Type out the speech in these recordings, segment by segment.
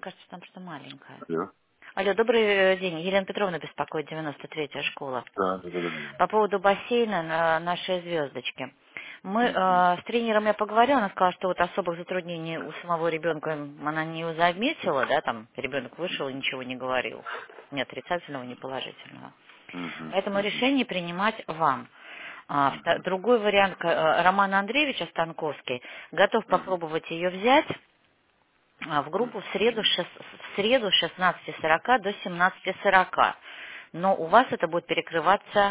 кажется, там что маленькая. Алло. Алло, добрый день. Елена Петровна беспокоит, 93-я школа. Да. По поводу бассейна на нашей звездочке. Мы Мгм. с тренером я поговорила, она сказала, что вот особых затруднений у самого ребенка она не заметила, да, там ребенок вышел и ничего не говорил. Ни отрицательного, ни положительного. Мгм. Поэтому Мгм. решение принимать вам. Мгм. Другой вариант, Роман Андреевич Станковский готов Мгм. попробовать ее взять в группу в среду с 16:40 до 17:40. Но у вас это будет перекрываться...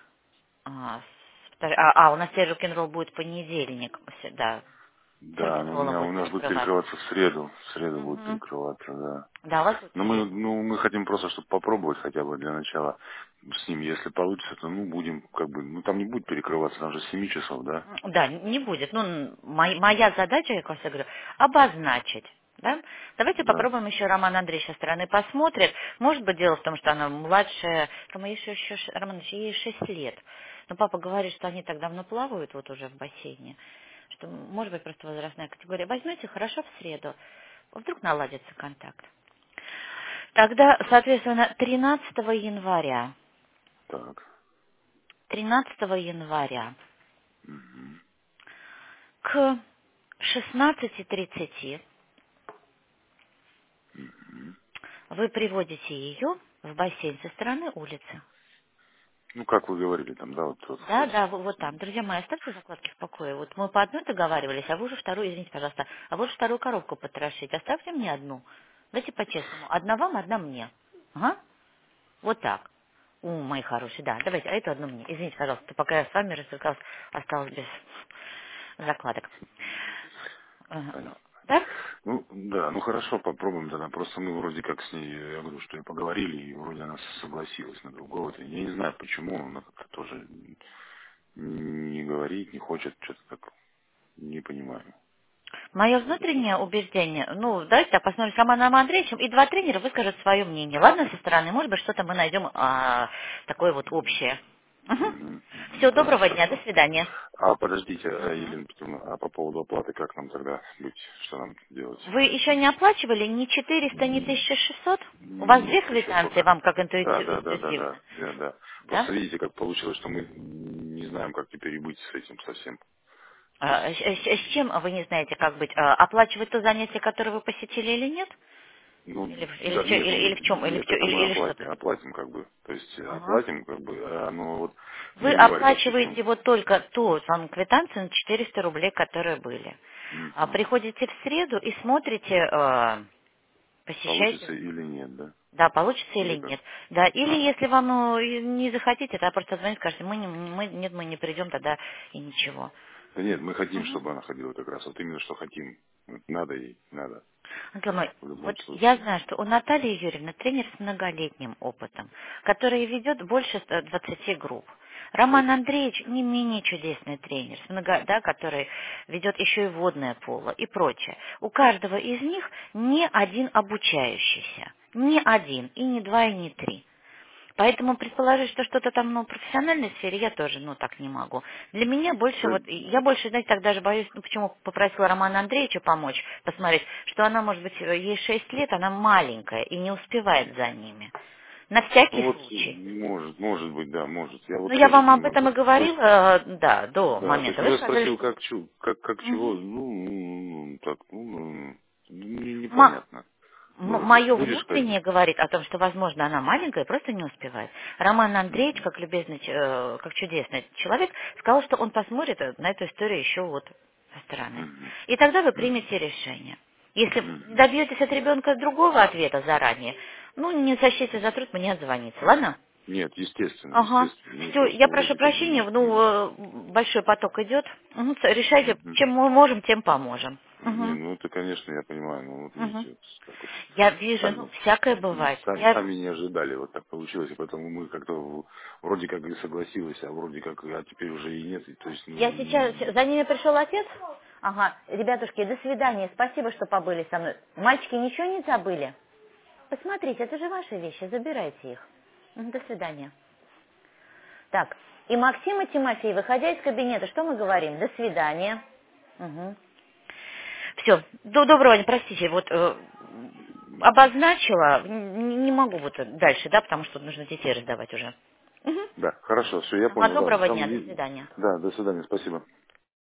у нас теперь рок-н-ролл будет понедельник, да, с Да, но рок-н-роллом у будет нас будет перекрываться. перекрываться в среду. В среду будет Мгм. перекрываться, да. Да, у вас будет в Но среду. мы хотим просто, чтобы попробовать хотя бы для начала с ним. Если получится, то будем там не будет перекрываться, там же с 7 часов, да? Да, не будет. Ну, моя задача, я как всегда говорю, обозначить. Да? Давайте Да. попробуем еще Роман Андреевич со стороны посмотрит. Может быть, дело в том, что она младшая. Роман Андреевич, ей 6 лет. Но папа говорит, что они так давно плавают вот уже в бассейне, что, может быть, просто возрастная категория. Возьмете, хорошо, в среду. Вдруг наладится контакт. Тогда, соответственно, 13 января. Так. 13 января Мгм. к 16:30 Мгм. вы приводите ее в бассейн со стороны улицы. Ну, как вы говорили там, да, вот тот Да, вход. да, вот там. Друзья мои, оставьте закладки в покое. Вот мы по одной договаривались, а вы уже вторую, извините, пожалуйста, а вы уже вторую коробку потрошите. Оставьте мне одну. Давайте по-честному. Одна вам, одна мне. Ага. Вот так. Мои хорошие, да. Давайте, а эту одну мне. Извините, пожалуйста, пока я с вами развлекалась, осталась без закладок. Понятно. Да? Ну, да, хорошо, попробуем тогда. Просто мы вроде как с ней, я говорю, что и поговорили, и вроде она согласилась на другого. Я не знаю, почему, она как-то тоже не говорит, не хочет, что-то так, не понимаю. Мое Что такое? внутреннее убеждение, ну, давайте так посмотрим с Романом Андреевичем, и два тренера выскажут свое мнение. Ладно, со стороны, может быть, что-то мы найдем такое вот общее. Все, доброго дня, до Хорошо. свидания. А подождите, Мгм. Елена Петровна, а по поводу оплаты, как нам тогда быть, что нам делать? Вы еще не оплачивали ни 400, ни 1600? У вас две Нет, еще квитанции, пока. вам как Да, да, да, да, интуитивно, да, да, да. да? Просто видите, как получилось, что мы не знаем, как теперь и быть с этим совсем. То есть, С чем вы не знаете, как быть? Оплачивать то занятие, которое вы посетили или нет? ну, Или да, в чё- нет, или в чем, нет, это мы или что-то? оплатим как бы. То есть Ага. оплатим как бы, а оно вот Вы не говорит вообще, оплачиваете вот только ту вам квитанцию на 400 рублей, которые были. мгм, Приходите в среду и смотрите, получится посещаете, или нет, да? да, получится или Или как? нет. Да, или Ага. если вам и не захотите, тогда просто звоните, скажете, нет, мы не придем тогда и ничего. Да нет, мы хотим, Мгм. чтобы она ходила как раз. Вот именно что хотим. Вот надо ей, надо. Антон мой, В любом вот я случае. знаю, что у Натальи Юрьевны тренер с многолетним опытом, который ведет больше 20 групп. Роман Андреевич не менее чудесный тренер, да, который ведет еще и водное поло и прочее. У каждого из них не один обучающийся. Не один, и не два, и не три. Поэтому предположить, что что-то там, ну, в профессиональной сфере, я тоже, ну, так не могу. Для меня больше, Да, вот, я больше, знаете, так даже боюсь, ну, почему попросила Романа Андреевича помочь, посмотреть, что она, может быть, ей 6 лет, она маленькая и не успевает за ними. На ну всякий вот, случай. может быть, да, может. Я Ну, вот я тоже вам об думаю. этом и То есть, говорила, да, до да, то есть, момента. Вы я сказали, спросил, что... как чего, Мгм. так, непонятно. Вроде. Мое Будешь ходить? внутреннее говорит о том, что, возможно, она маленькая и просто не успевает. Роман Андреевич, Мгм. как любезный, как чудесный человек, сказал, что он посмотрит на эту историю еще вот со стороны. Мгм. И тогда вы Мгм. примете решение. Если Мгм. добьетесь от ребенка другого ответа заранее, ну, не сочтите за труд мне отзвониться, ладно? Нет, естественно, Ага. естественно. Мы Все, просто я прошу вроде как бы прощения, не... ну, большой поток идет. Решайте, Мгм. чем мы можем, тем поможем. Не, Угу. ну это, конечно, я понимаю, но вот Угу. видите, вот так вот Я вижу, ну, сами, всякое бывает. сами не ожидали, вот так получилось, и поэтому мы как-то вроде как и согласились, а вроде как, а теперь уже и нет, и то есть, Я сейчас... За ними пришел отец? Ага. Ребятушки, до свидания. Спасибо, что побыли со мной. Мальчики ничего не забыли? Посмотрите, это же ваши вещи. Забирайте их. До свидания. Так. И Максим и Тимофей, выходя из кабинета, что мы говорим? До свидания. Угу. Все. До доброго дня. Простите, вот... обозначила, не могу вот дальше, да, потому что нужно детей раздавать уже. Мгм. Да, хорошо, все, я Ага, понял, ладно. доброго Там, дня, до свидания. да, до свидания, спасибо.